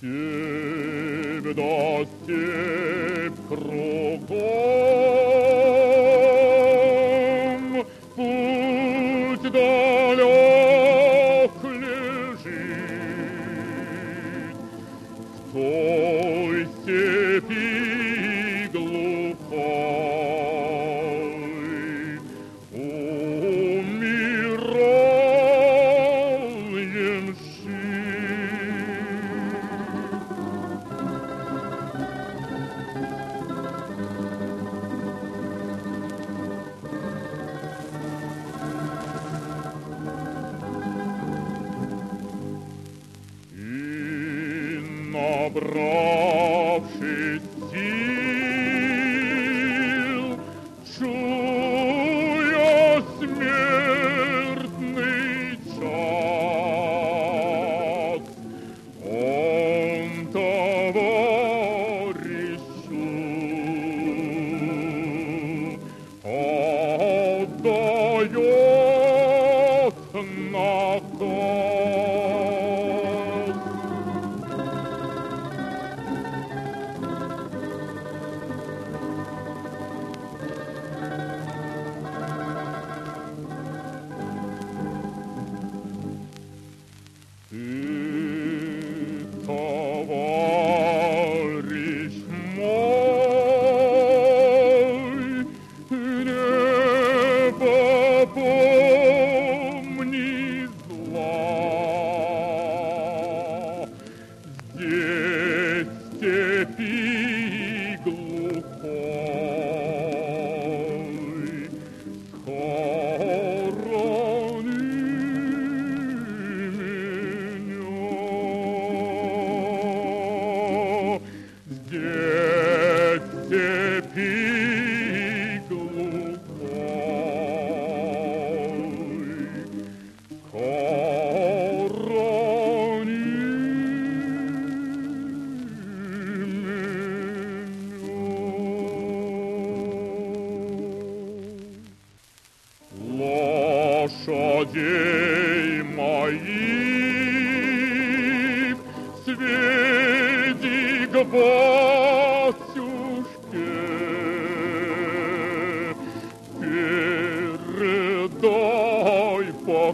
Степь да степь кругом, путь далек лежит. В той степи глухой умираем набравшись сил, чуя смертный час, он товарищу отдает наказ. Ты, товарищ мой, не попомни зла. Здесь степи глухой схорони меня. Здесь степи глухой схорони лошадей моих сведи к батюшке, передай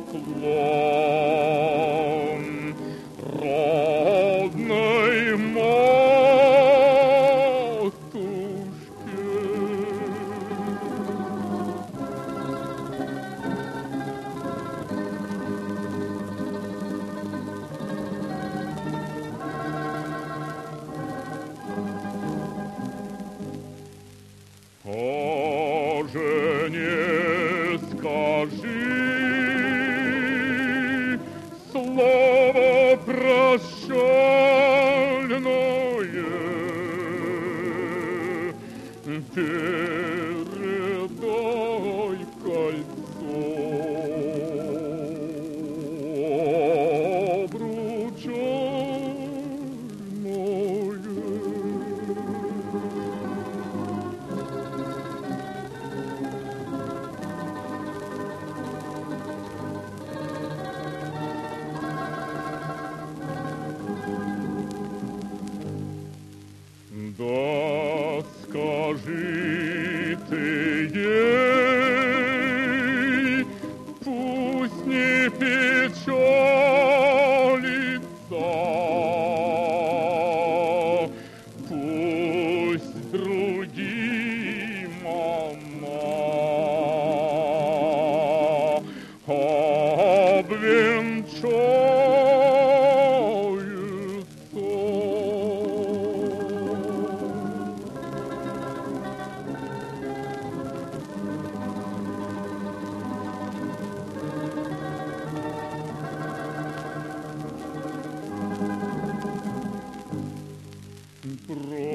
поклон родной матушке. О жене скажи слово прощальное, передай кольцо обручальное. Да скажи ты ей, пусть не печалится, пусть другим она обвенчается. Про